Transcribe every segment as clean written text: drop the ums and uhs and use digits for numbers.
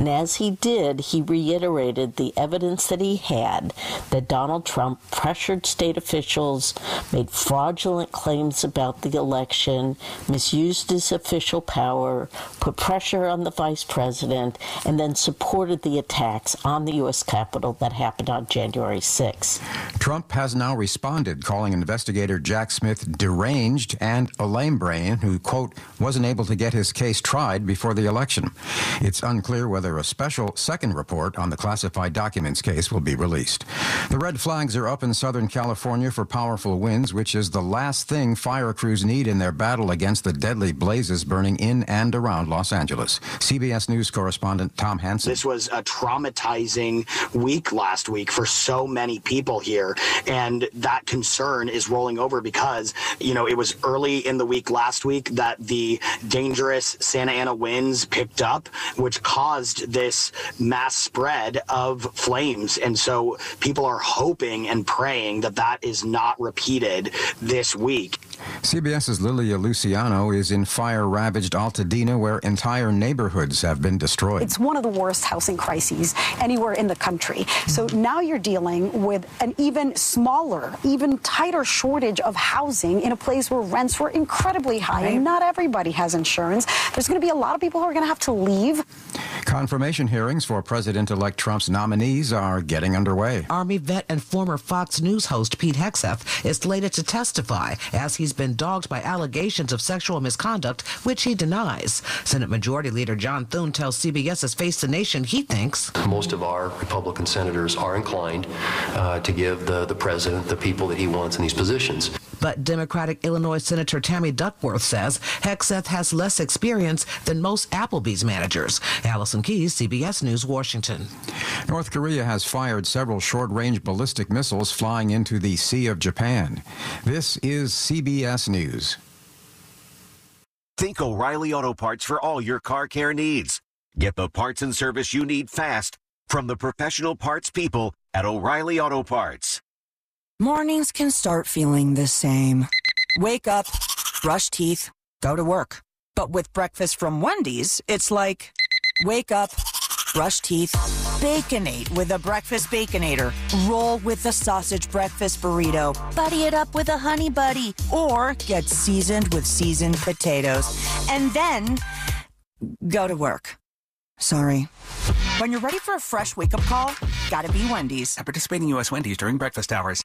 And as he did, he reiterated the evidence that he had that Donald Trump pressured state officials, made fraudulent claims about the election, misused his official power, put pressure on the vice president, and then supported the attacks on the U.S. Capitol that happened on January 6th. Trump has now responded, calling investigator Jack Smith deranged and a lame brain who, quote, wasn't able to get his case tried before the election. It's unclear whether a special second report on the classified documents case will be released. The red flags are up in Southern California for powerful winds, which is the last thing fire crews need in their battle against the deadly blazes burning in and around Los Angeles. CBS News correspondent Tom Hansen. This was a traumatizing week last week for so many people here, and that concern is rolling over because, it was early in the week last week that the dangerous Santa Ana winds picked up, which caused this mass spread of flames. And so people are hoping and praying that that is not repeated this week. CBS's Lilia Luciano is in fire-ravaged Altadena, where entire neighborhoods have been destroyed. It's one of the worst housing crises anywhere in the country. So now you're dealing with an even smaller, even tighter shortage of housing in a place where rents were incredibly high, and not everybody has insurance. There's going to be a lot of people who are going to have to leave. Confirmation hearings for President-elect Trump's nominees are getting underway. Army vet and former Fox News host Pete Hegseth is slated to testify as he's been dogged by allegations of sexual misconduct, which he denies. Senate Majority Leader John Thune tells CBS's Face the Nation he thinks most of our Republican senators are inclined to give the president the people that he wants in these positions. But Democratic Illinois Senator Tammy Duckworth says Hegseth has less experience than most Applebee's managers. Allison Keyes, CBS News, Washington. North Korea has fired several short-range ballistic missiles flying into the Sea of Japan. This is CBS News. Think O'Reilly Auto Parts for all your car care needs. Get the parts and service you need fast from the professional parts people at O'Reilly Auto Parts. Mornings can start feeling the same. Wake up, brush teeth, go to work. But with breakfast from Wendy's, it's like, wake up, brush teeth, Baconate with a Breakfast Baconator. Roll with the sausage breakfast burrito. Buddy it up with a Honey Buddy. Or get seasoned with seasoned potatoes. And then, go to work. Sorry. When you're ready for a fresh wake-up call, gotta be Wendy's. At participating U.S. Wendy's during breakfast hours.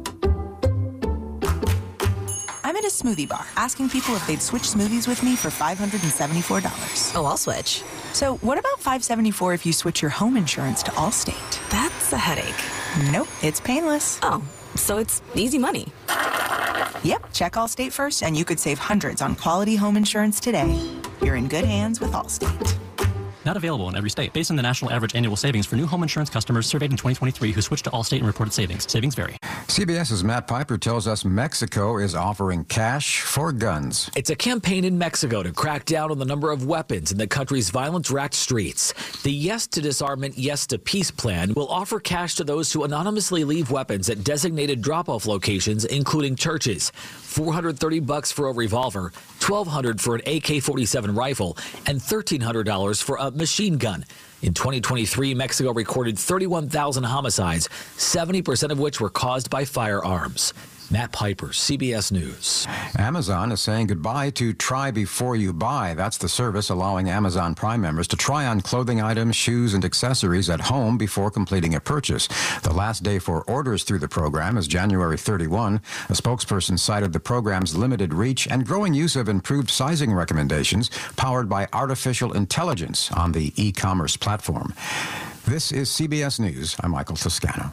I'm at a smoothie bar asking people if they'd switch smoothies with me for $574. Oh, I'll switch. So what about $574 if you switch your home insurance to Allstate? That's a headache. Nope, it's painless. Oh, so it's easy money. Yep, check Allstate first and you could save hundreds on quality home insurance today. You're in good hands with Allstate. Not available in every state. Based on the national average annual savings for new home insurance customers surveyed in 2023 who switched to Allstate and reported savings. Savings vary. CBS's Matt Piper tells us Mexico is offering cash for guns. It's a campaign in Mexico to crack down on the number of weapons in the country's violence-racked streets. The Yes to Disarmament, Yes to Peace plan will offer cash to those who anonymously leave weapons at designated drop-off locations, including churches. $430 for a revolver, $1,200 for an AK-47 rifle, and $1,300 for a machine gun. In 2023, Mexico recorded 31,000 homicides, 70% of which were caused by firearms. Matt Piper, CBS News. Amazon is saying goodbye to Try Before You Buy. That's the service allowing Amazon Prime members to try on clothing items, shoes, and accessories at home before completing a purchase. The last day for orders through the program is January 31. A spokesperson cited the program's limited reach and growing use of improved sizing recommendations powered by artificial intelligence on the e-commerce platform. This is CBS News. I'm Michael Toscano.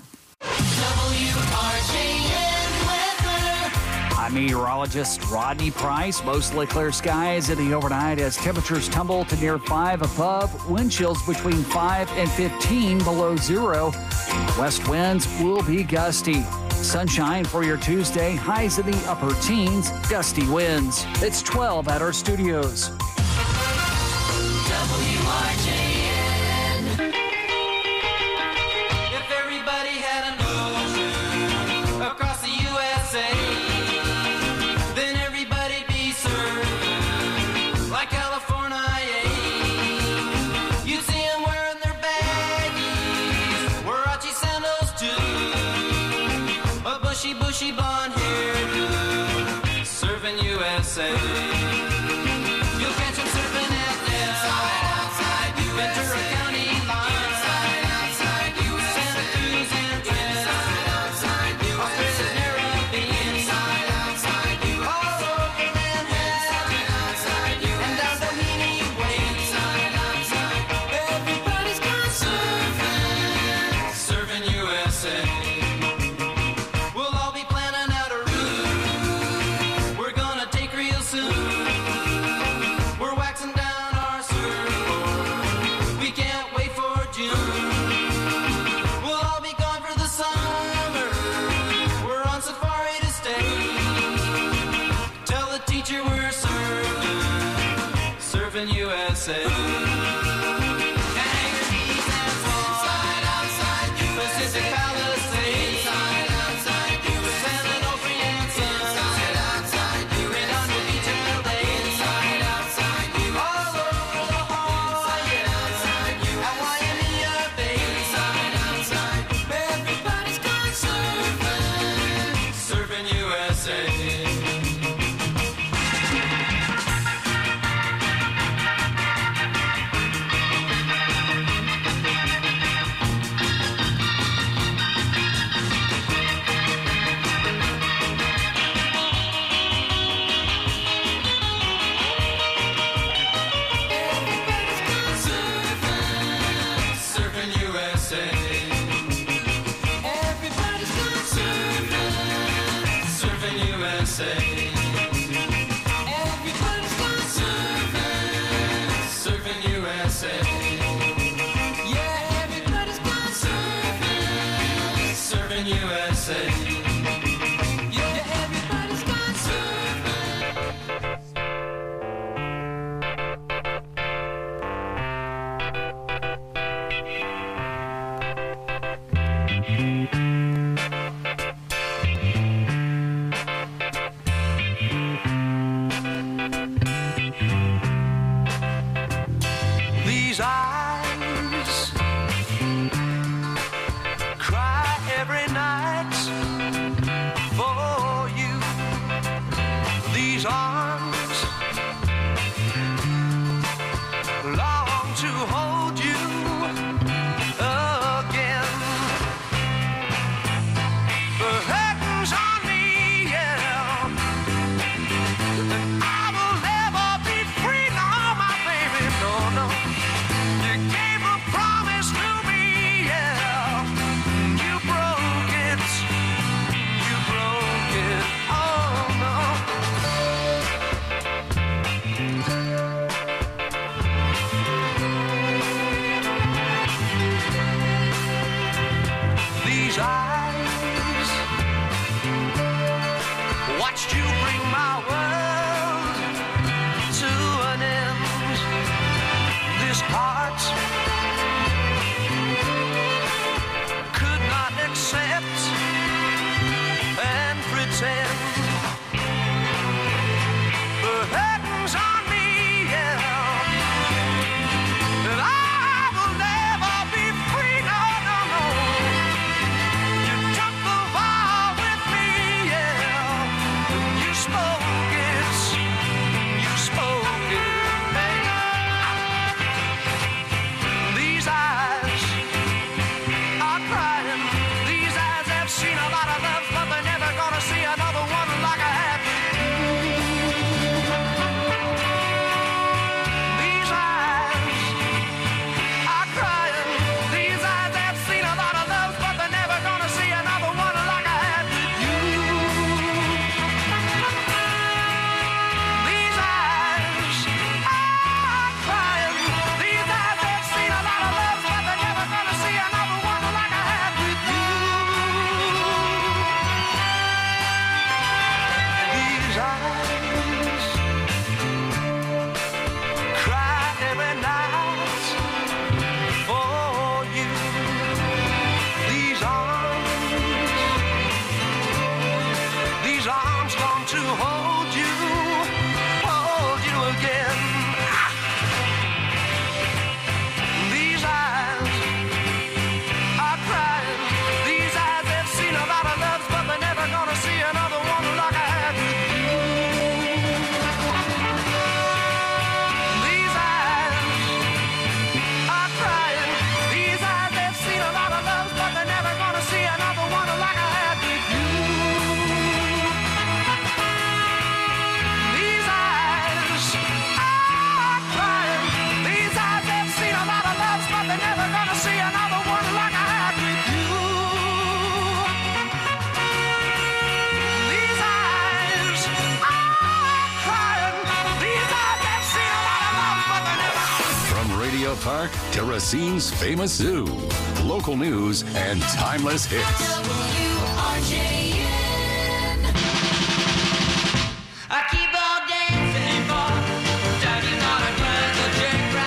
I'm meteorologist Rodney Price. Mostly clear skies in the overnight as temperatures tumble to near 5 above. Wind chills between 5 and 15 below zero. West winds will be gusty. Sunshine for your Tuesday. Highs in the upper teens. Gusty winds. It's 12 at our studios. WRJN. If everybody had an ocean across the USA, then everybody'd be served like California. You'd see them wearing USA. Hang your knees and fall. Inside, outside, Pacific Palisades. Inside, outside, Seminole, Free and Sun. Inside, outside, Redondo Beach and LA. Inside, outside, all over the Hawaii. Inside, at Waimea Bay. Inside, outside, everybody's gone surfing. Surfing USA. Surfing USA. Everybody's gone surfing. Surfing USA. Everybody's gone surfing. Surfing USA. Yeah, everybody's gone surfing. Surfing USA. Yeah, everybody's gone surfing. These eyes cry every night for you. These arms long to hold you again. The curtains on me, yeah. And I will never be free, no, my baby, no, no. You gave a promise to me, yeah. You broke it. You broke it. Oh no. These eyes watched you bring my world to an end. This heart could not accept and pretend. The curtains on me, yeah. And I will never be free, no, no, no. You took the vow with me, yeah. You spoke it. You spoke it, babe. These eyes are crying. These eyes have seen a lot of love, but they're never gonna see another one like I have with you. These eyes are crying. These eyes have seen a lot of love, but they're never gonna see another one like I had with you. These eyes are crying. These eyes have seen a lot of love, but they're never gonna see another one like I had with you. These eyes cry every night for you. These arms long to hold you again. These eyes are crying. These eyes have seen a lot of loves, but they're never gonna see another one like I had with you. These eyes are crying. These eyes have seen a lot of loves, but they're never gonna see another one like I had with you. These eyes are crying. These eyes have seen a lot of loves, but they're never gonna see another one like I had with you. These eyes are crying. These eyes have seen a lot of loves, but they're never gonna. From Radio Park to Racine's famous zoo, local news and timeless hits. WRJN. I keep on dancing for Daddy, not a grand, the Jack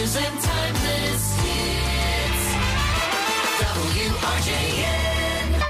news and timeless hits. WRJN.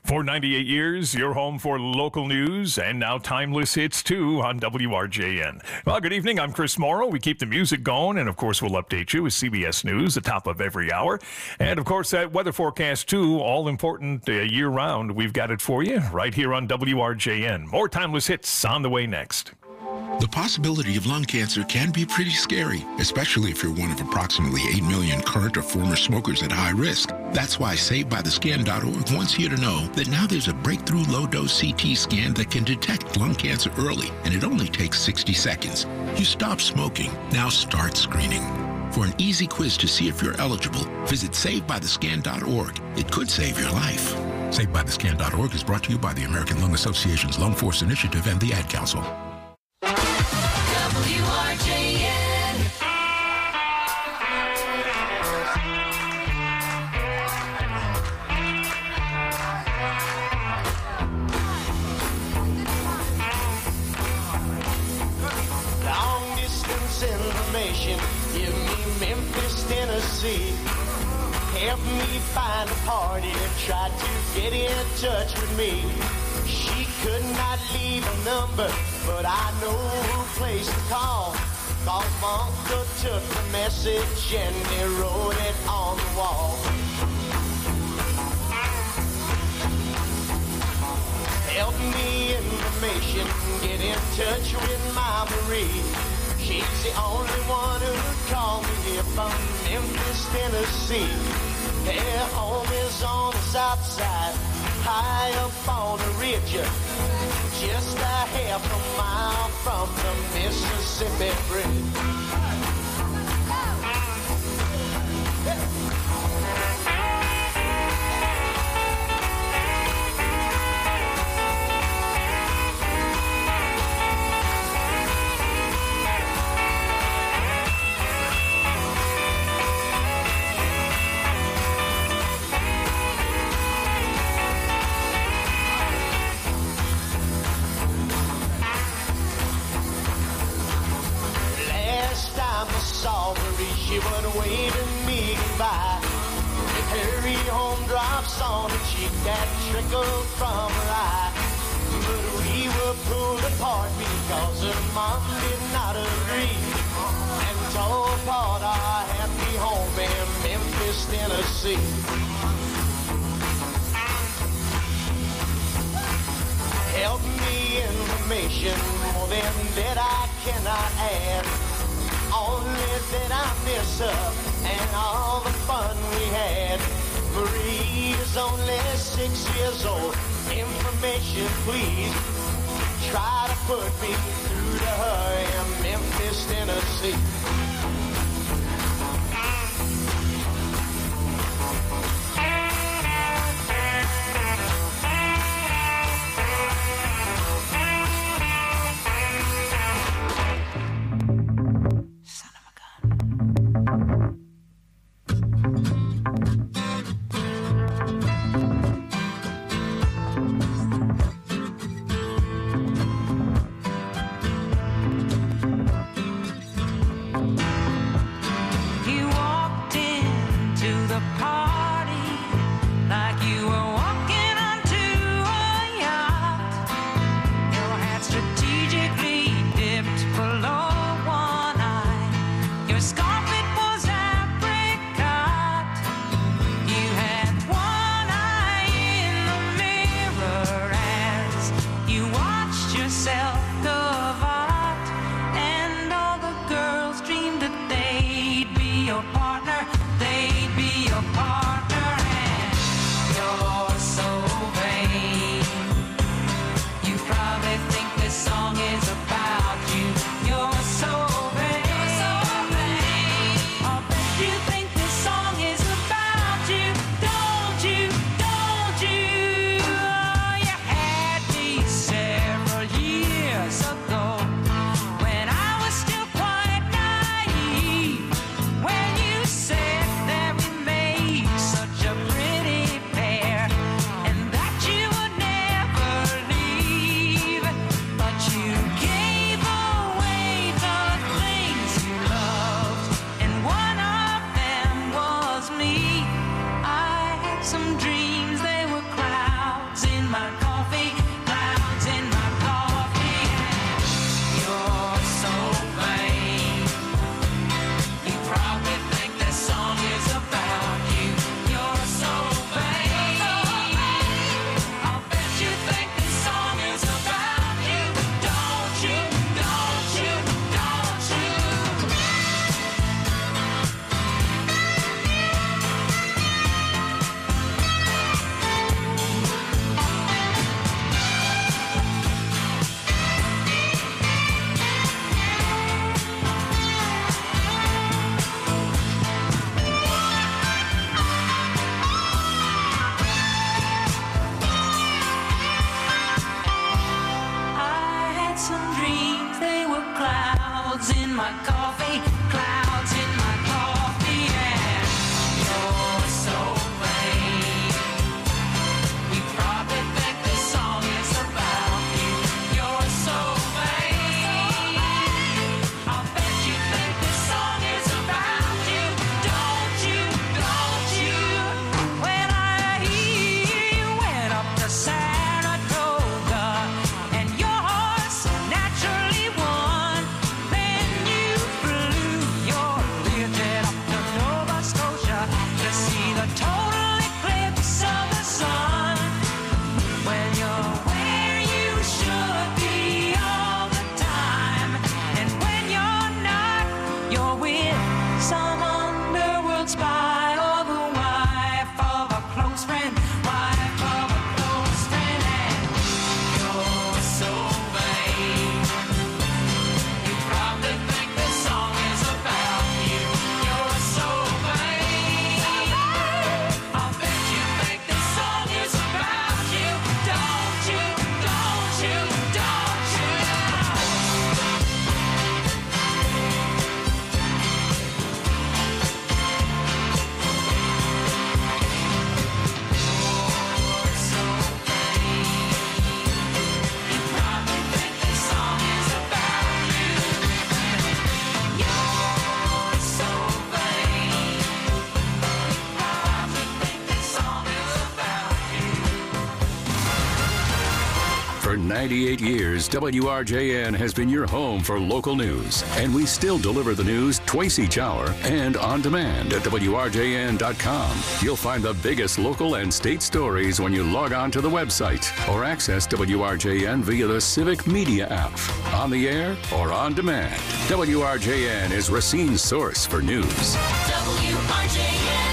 For 98 years, your home for local news and now timeless hits too on WRJN. Well, good evening. I'm Chris Morrow. We keep the music going, and of course, we'll update you with CBS News at the top of every hour. And of course, that weather forecast too, all important year round. We've got it for you right here on WRJN. More timeless hits on the way next. The possibility of lung cancer can be pretty scary, especially if you're one of approximately 8 million current or former smokers at high risk. That's why SavedByTheScan.org wants you to know that now there's a breakthrough low-dose CT scan that can detect lung cancer early, and it only takes 60 seconds. You stop smoking, now start screening. For an easy quiz to see if you're eligible, visit SavedByTheScan.org. It could save your life. SavedByTheScan.org is brought to you by the American Lung Association's Lung Force Initiative and the Ad Council. WRJN. Long distance information, give me Memphis, Tennessee. Help me find a party that tried to get in touch with me. She could not leave a number, but I know who place to call. Cause my uncle took the message and he wrote it on the wall. Help me information, get in touch with my Marie. She's the only one who called me here from Memphis, Tennessee. Their home is on the south side, high up on the ridge, just a half a mile from the Mississippi Bridge. She would waving me goodbye. With hurry home drops on her cheek that trickled from her eye. But we were pulled apart because her mom did not agree and tore apart our happy home in Memphis, Tennessee. Help me information, more than that I cannot add. Only that I miss her and all the fun we had. Marie is only 6 years old. Information, please. Try to put me through to her in Memphis, Tennessee. Some dreams, they were clouds 98 years, WRJN has been your home for local news. And we still deliver the news twice each hour and on demand at WRJN.com. You'll find the biggest local and state stories when you log on to the website or access WRJN via the Civic Media app. On the air or on demand, WRJN is Racine's source for news. WRJN.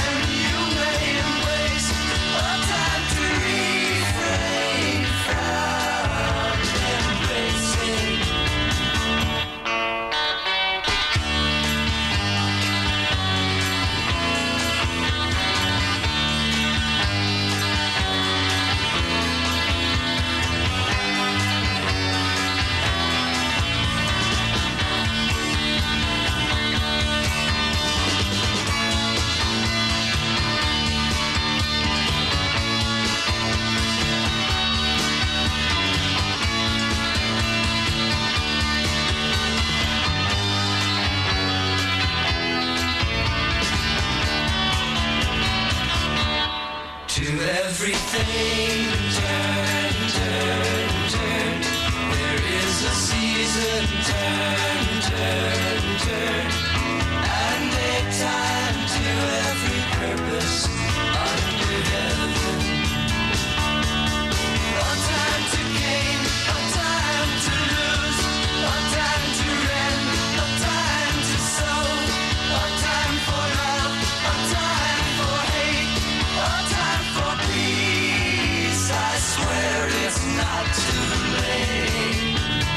Time you may embrace, a time to refrain from everything turn, turn, turn. There is a season, turn, turn, turn. And a time to every purpose under heaven. A time to gain, a time to lose, a time to rend, a time to sow, a time for love, a time for hate, a time for peace. I swear it's not too late.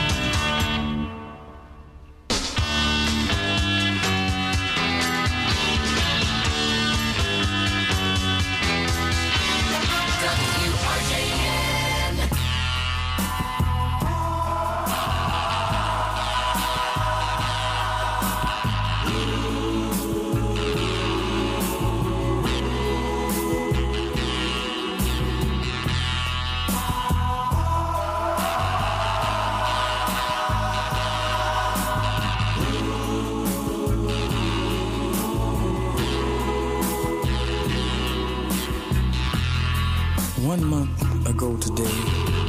WRJN. One month ago today,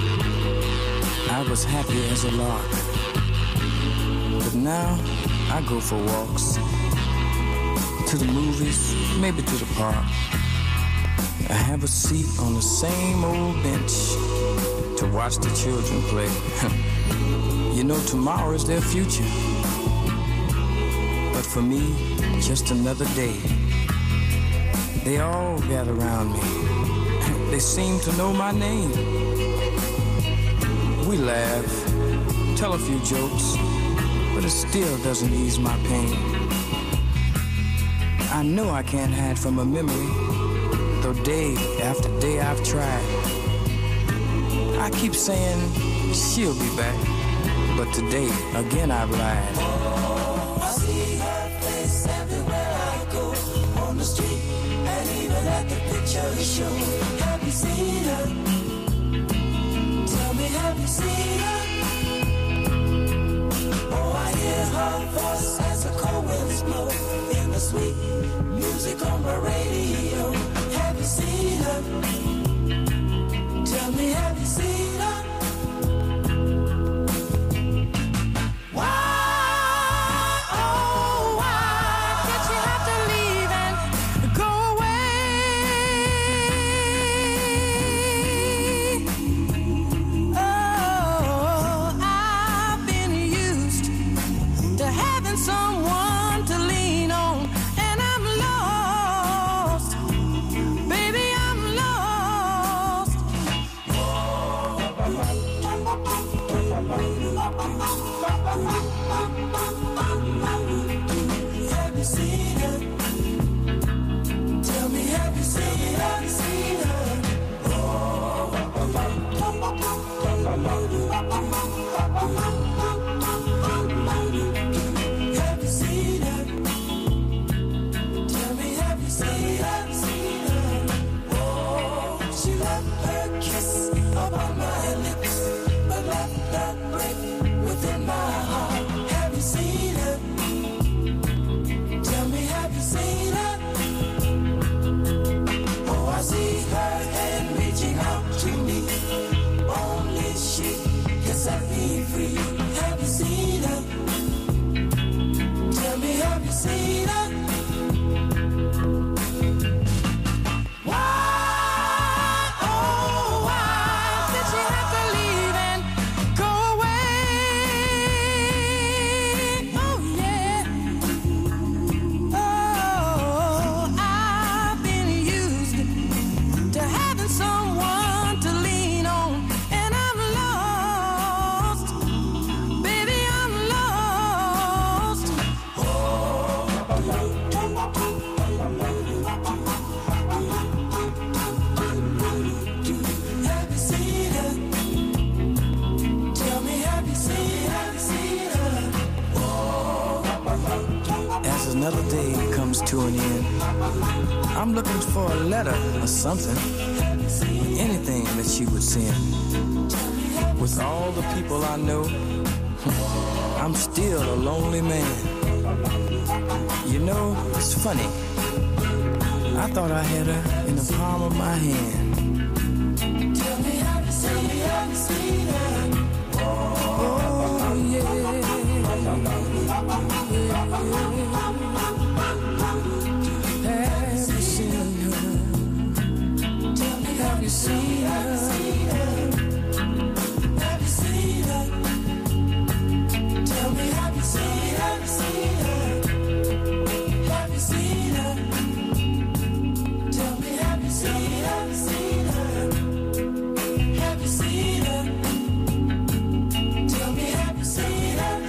I was happy as a lark. But now I go for walks, to the movies, maybe to the park. I have a seat on the same old bench to watch the children play. You know, tomorrow is their future. But for me, just another day. They all gather around me. They seem to know my name. We laugh, tell a few jokes, but it still doesn't ease my pain. I know I can't hide from a memory, though day after day I've tried. I keep saying she'll be back, but today again I've lied. I see her face everywhere I go, on the street and even at the picture show. Have you seen her? Tell me, have you seen her? Oh, I hear her voice as the cold winds blow in the sweet music on the radio. Have you seen her? Tell me, have you seen her? Someone to lean on, and I'm lost, baby, I'm lost. Have you seen her? Tell me, have you seen her? Have you seen her? Have you seen her? Tell me, have you seen her? Seen her? Oh, she left her kiss upon my lips, but left that break within my heart. Have you seen her? Tell me, have you seen her? Oh, I see her hand reaching out to me. Only she can set me free. Have you seen her? Tell me, have you seen her? Why, oh, why did she have to leave and go away? Oh, yeah. Oh, I've been used to having someone to lean on, and I'm lost, baby, I'm lost. Have you seen her? Tell me, have you seen her? Seen her? As another day comes to an end, I'm looking for a letter or something, anything that she would send. With all the people I know, I'm still a lonely man. You know, it's funny. I thought I had her in the palm of my hand. Tell me, have you seen her? Oh, yeah. Have you seen her? Tell me, have you seen her? Have you seen her? Tell me, have you seen her? Have you seen her? Tell me, have you seen her? Have you seen her? Tell me, have you seen her?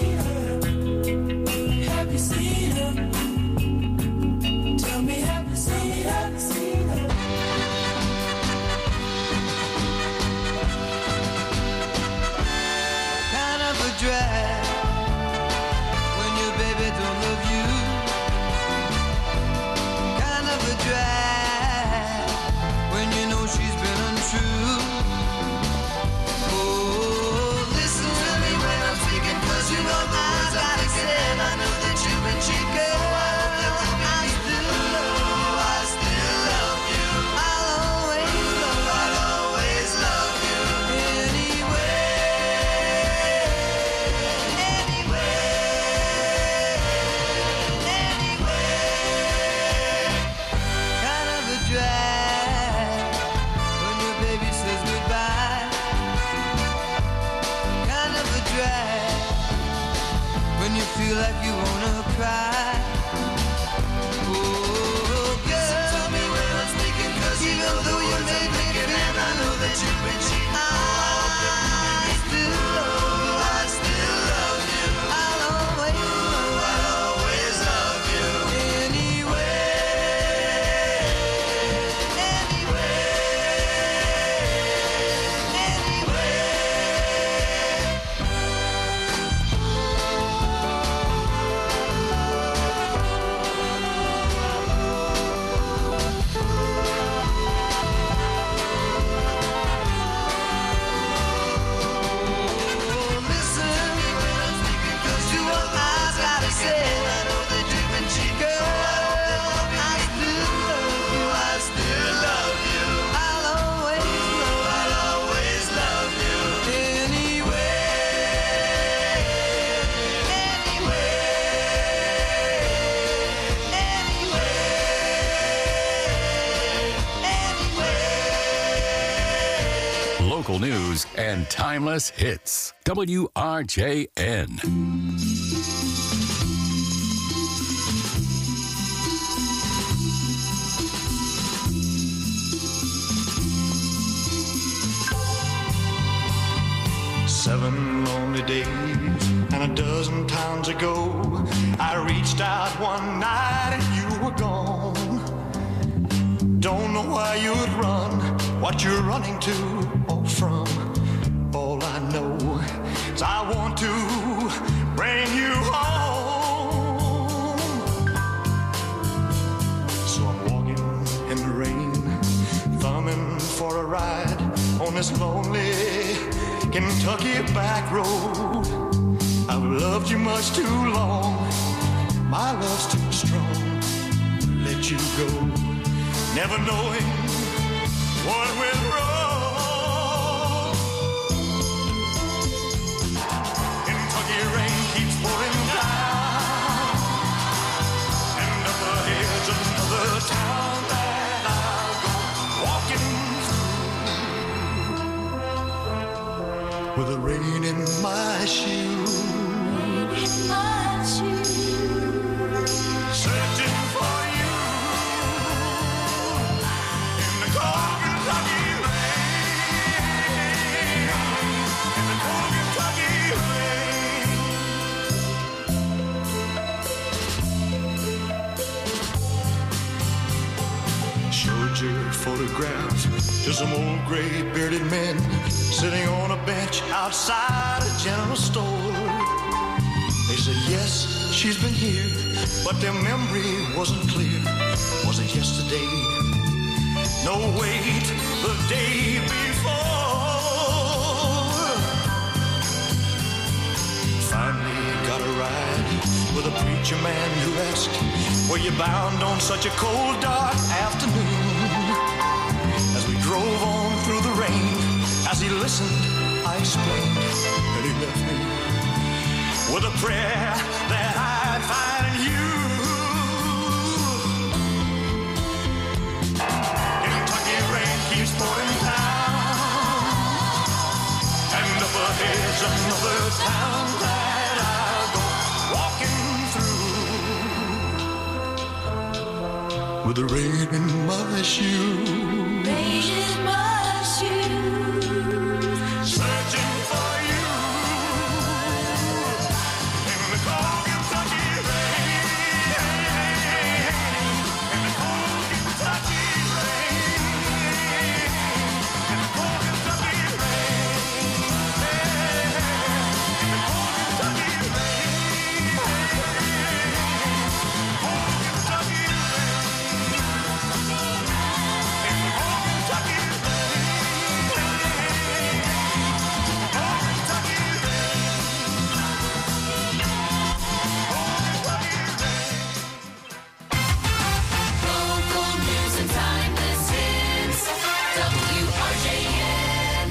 Have you seen her? Tell me, have you seen her? Kind of a drag when your baby don't love you. Kind of a drag when you know she's been untrue. Oh, listen to me when I'm speaking, 'cause you know the words I said. I know that you've been cheated. I still love you. I'll always love you. Kind of a drag when your baby says goodbye. Kind of a drag when you feel like you wanna cry. Oh, girl, listen to me when I'm speaking, 'cause even though you may be thinking, and I know that you've been cheating, I still love you. I'll always love you. Listen to me when I'm speaking, 'cause you are the words I said. I know that you've been cheating. Girl, I still love you. I'll always love you. Local news and timeless hits. WRJN. Seven lonely days and a dozen times ago, I reached out one night and you were gone. Don't know why you'd run, what you're running to or from. All I know is I want to bring you home. So I'm walking in the rain, thumbing for a ride on this lonely Kentucky back road. I've loved you much too long, my love's too strong to let you go, never knowing what went wrong. Kentucky rain keeps pouring down, and up ahead's another town that I'll go walking with the rain in my shoes. Searching for you in the cold Kentucky rain. In the cold Kentucky rain. Showed your photographs to some old gray bearded men sitting on a bench outside a general store. They said, yes, she's been here, but their memory wasn't clear. Was it yesterday? No, wait, the day before. Finally got a ride with a preacher man who asked, were you bound on such a cold, dark afternoon? As we drove on through As he listened, I explained that he left me with a prayer that I'd find you. Kentucky rain keeps pouring down, and up ahead's another town that I'll go walking through with the rain in my shoes. Rain in my shoes. Searching for you in the cold Kentucky rain. In the cold Kentucky rain. In the cold Kentucky rain. In the cold Kentucky rain. Cold Kentucky rain. In the cold Kentucky rain. Local news and timeless hits. WRJN.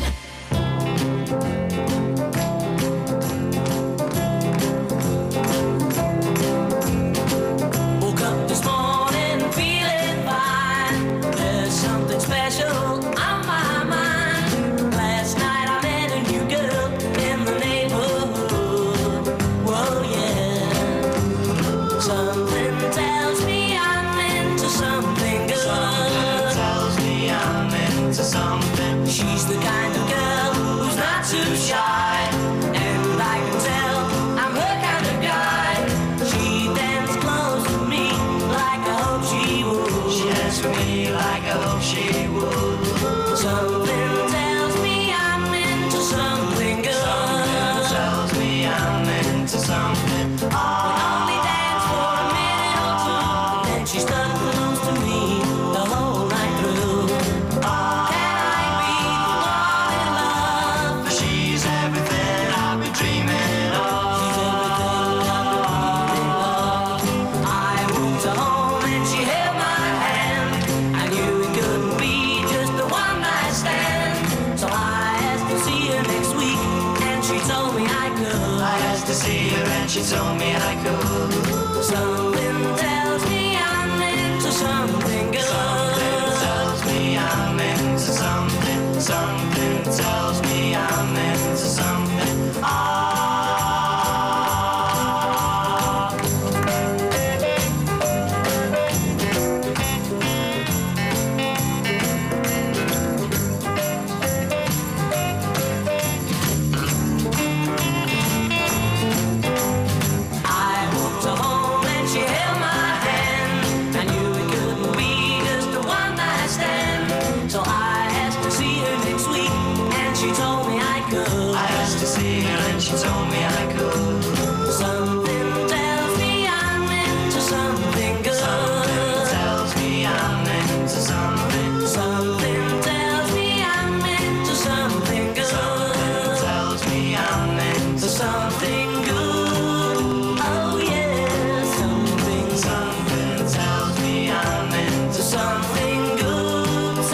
Woke up this morning feeling fine. There's something special on my mind. Last night I met a new girl in the neighborhood. Whoa, yeah. Something tells me I'm into something good. Something tells me I'm into something. She's the kind of girl who's not too shy. And I can tell I'm her kind of guy. She danced close to me like I hope she would. She danced with me like I hope she would. Something tells me I'm into something good. Something tells me I'm into something. We only danced for a minute or two, and then she stuck close to me the whole night through. Can I be the one in love? She's everything I've been dreaming of. She's everything I've been dreaming of. I walked her home and she held my hand. I knew it couldn't be just a one night stand. So I asked to see her next week, and she told me I could. I asked to see her and she told me I could. Something tells me I'm into something good. Something tells me I'm into something. Something tells me I'm into something. I walked her home and she held my hand. I knew it couldn't be just a one night stand. So I asked to see her next week, and she told me I could. I asked to see her and she told me I could. Something tells me I'm into something good. Something tells me I'm into something. Something tells me I'm into something good. Something tells me I'm into something good. Oh yeah, something tells me I'm into something good.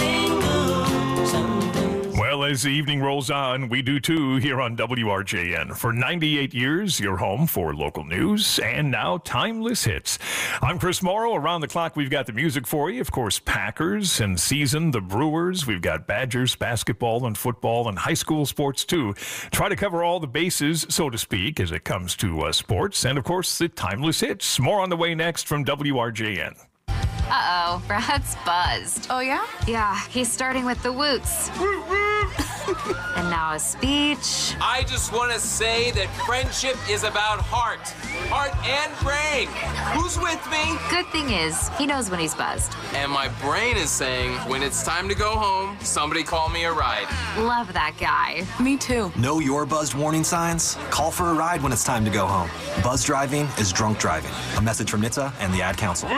Something good. Well, as the evening rolls on, we do too here on WRJN. For 98 years, your home for local news and now timeless hits. I'm Chris Morrow. Around the clock, we've got the music for you. Of course, Packers and season, the Brewers. We've got Badgers, basketball and football and high school sports too. Try to cover all the bases, so to speak, as it comes to sports. And of course, the timeless hits. More on the way next from WRJN. Uh-oh, Brad's buzzed. Oh, yeah? Yeah, he's starting with the woots. And now a speech. I just want to say that friendship is about heart and brain. Who's with me? Good thing is, he knows when he's buzzed. And my brain is saying, when it's time to go home, somebody call me a ride. Love that guy. Me too. Know your buzzed warning signs? Call for a ride when it's time to go home. Buzz driving is drunk driving. A message from NHTSA and the Ad Council.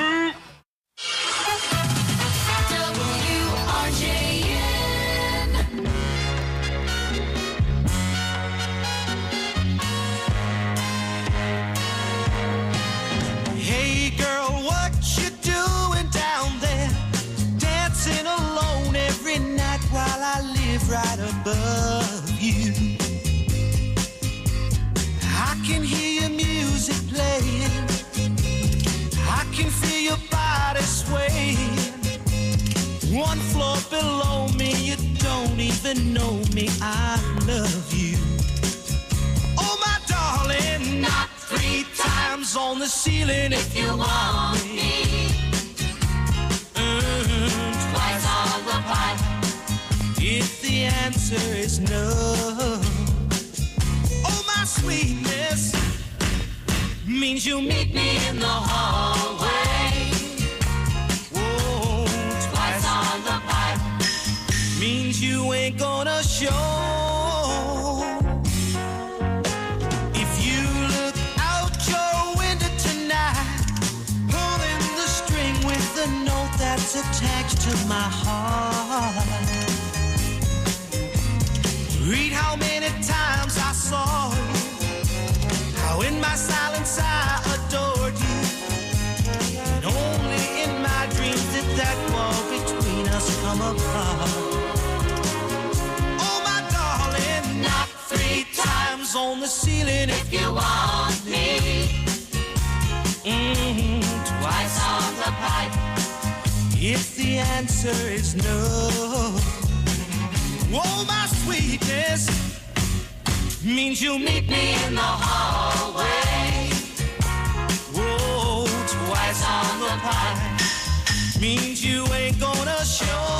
Hey girl, what you doing down there? Dancing alone every night while I live right above you. I can hear your music playing. I can feel your body swaying. One floor below me, you don't even know me. I love you. Oh, my darling, knock 3 times on the ceiling if you want me. Twice on the pipe if the answer is no. Oh, my sweetness means you'll meet me in the hallway. Whoa, twice on the pipe means you ain't gonna show. If you look out your window tonight, pulling the string with the note that's attached to my heart. Read how many times I saw you, how in my silence I adored you, and only in my dreams did that wall between us come apart. Oh, my darling, knock 3 times on the ceiling if you want me. Twice on the pipe if the answer is no. Oh, my sweetness means you'll meet me in the hallway. Whoa, twice on the pipe means you ain't gonna show.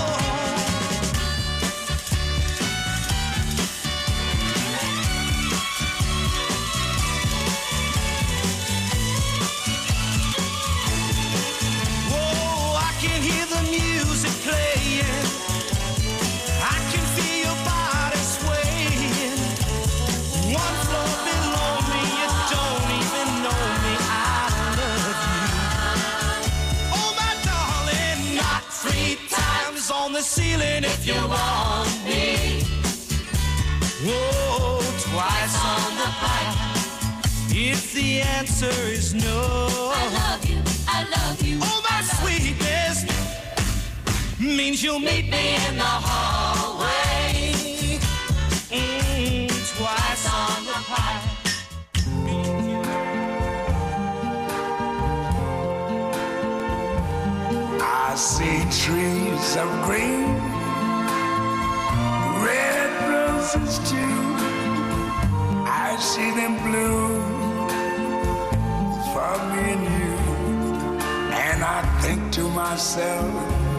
Whoa, I can hear the music playing. I can feel your body swaying. One floor below me, you don't even know me. I love you. Oh, my darling, knock 3 times on the ceiling if you want me. Whoa, twice on the pipe if the answer is no. I love you, I love you. Oh, my sweetness means you'll meet me in the hallway. Twice on the pipe. I see trees of green, red roses too. I see them bloom for me and you. And I think to myself,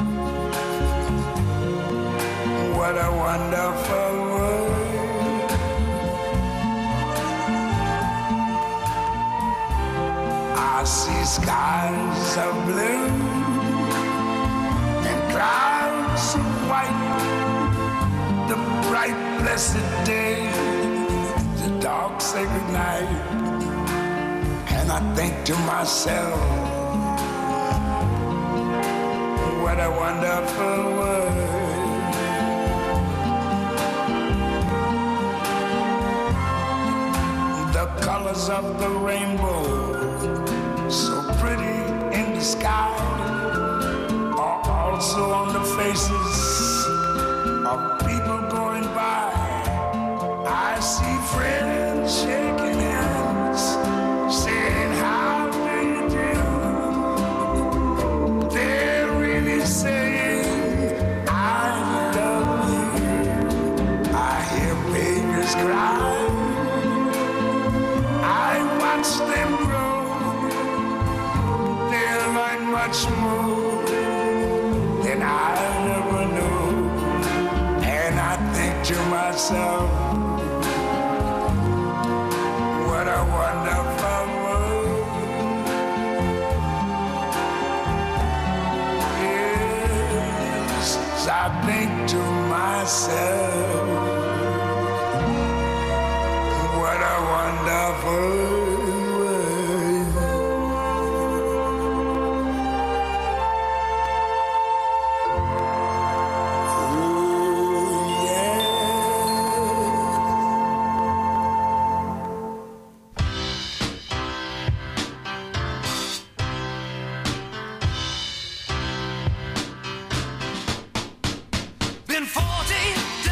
what a wonderful world. I see skies of blue and clouds of white, the bright blessed day, the dark sacred night. And I think to myself, what a wonderful world. The colors of the rainbow, so pretty in the sky, are also on the faces of people going by. I see friends shaking hands, saying, how do you do? They're really saying, I love you. I hear babies cry. I watch them grow. They'll learn much more than I never knew. And I think to myself, what a wonderful world. Yes, I think to myself, what a wonderful world. Been 40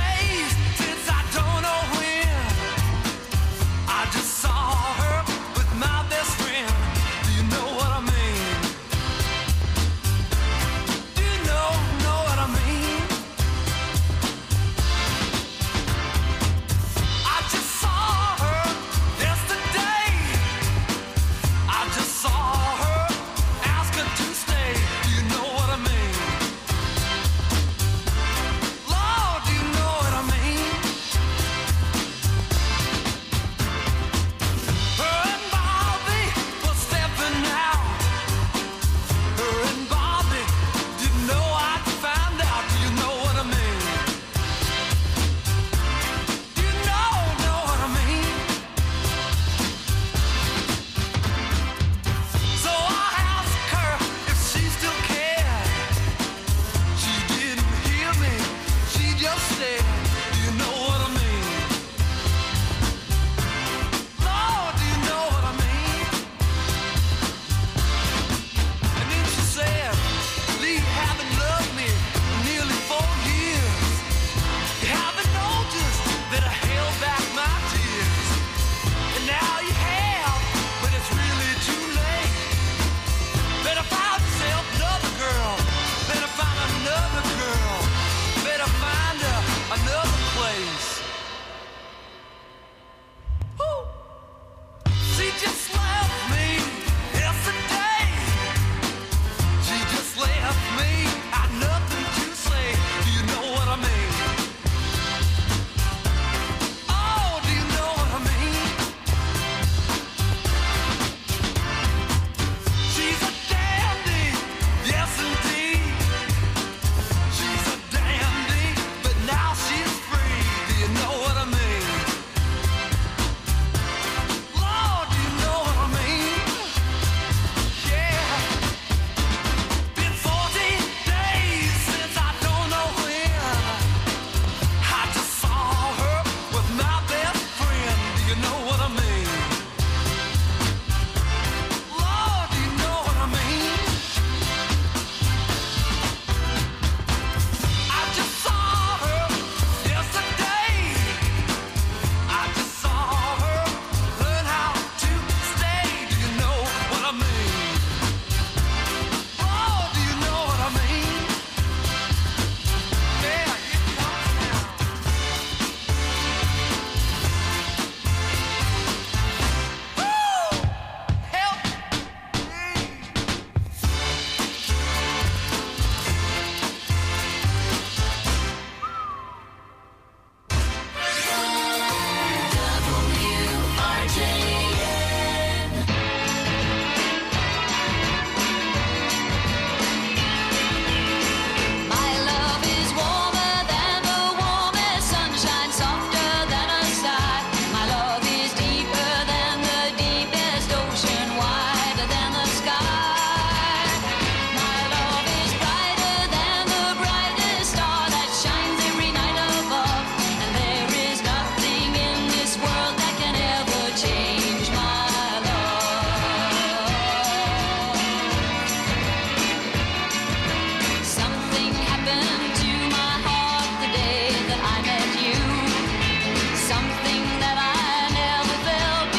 Something happened to my heart the day that I met you. Something that I never felt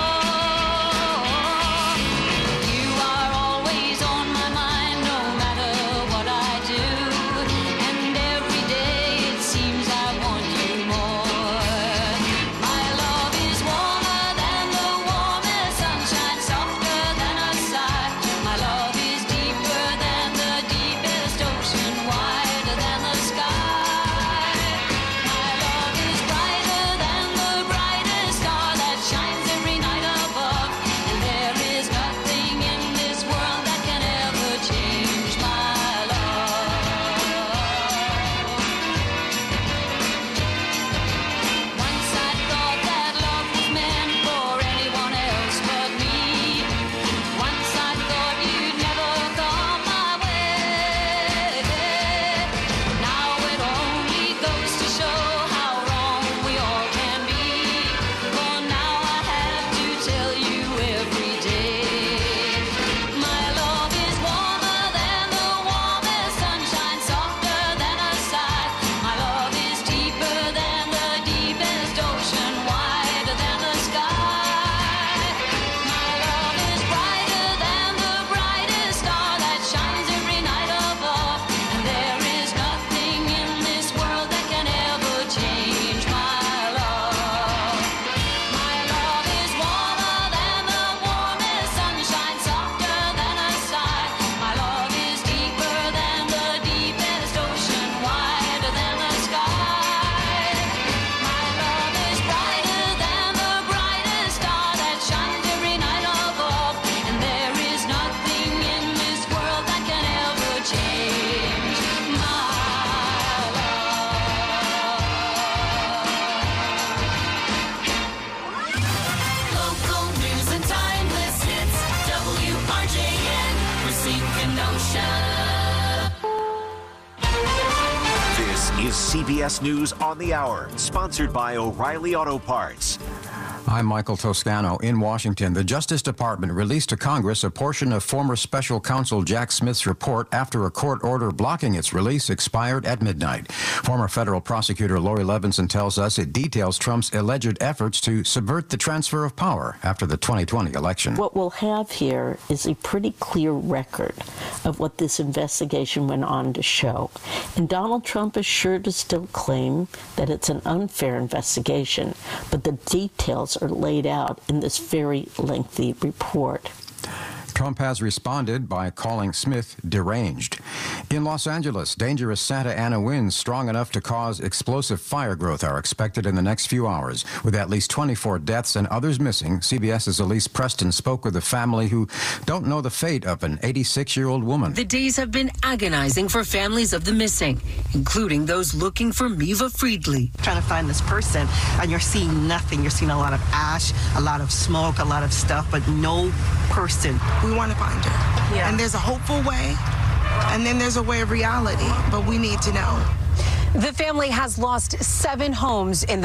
before. You are always on my mind, no matter what I do. And every day it seems I want you more. My love is warmer than the warmest sunshine, softer than a sigh. My love is deeper than the deepest ocean, wider than the sky. My love is brighter than the brightest star that shines every night above. And there is nothing in this world that can ever change my love. Once I thought that love was meant for anyone else but me. Once I thought you'd never come my way. Now it only goes to show how wrong we all can be. For now I have to tell you every day. My love is warmer than the warmest sunshine, softer than a sigh. My love is deeper than the deepest ocean, wider than the sky. My love is brighter than the brightest star that shines every night above. And there is nothing in this world that can ever change my love. My love is warmer than the warmest sunshine, softer than a sigh. My love is deeper than the deepest ocean, wider than the sky. My love is brighter than the brightest star that shines every night above. And there is nothing in this world that can ever change my love. Local news and timeless hits. WRJN, Racine Kenosha. This is CBS News on the Hour, sponsored by O'Reilly Auto Parts. I'm Michael Toscano in Washington. The Justice Department released to Congress a portion of former special counsel Jack Smith's report after a court order blocking its release expired at midnight. Former federal prosecutor Lori Levinson tells us it details Trump's alleged efforts to subvert the transfer of power after the 2020 election. What we'll have here is a pretty clear record of what this investigation went on to show. And Donald Trump is sure to still claim that it's an unfair investigation, but the details are laid out in this very lengthy report. Trump has responded by calling Smith deranged. In Los Angeles, dangerous Santa Ana winds strong enough to cause explosive fire growth are expected in the next few hours. With at least 24 deaths and others missing, CBS's Elise Preston spoke with a family who don't know the fate of an 86-year-old woman. The days have been agonizing for families of the missing, including those looking for Meva Friedli. Trying to find this person, and you're seeing nothing. You're seeing a lot of ash, a lot of smoke, a lot of stuff, but no person. We want to find her. Yeah. And there's a hopeful way, and then there's a way of reality, but we need to know. The family has lost 7 homes in the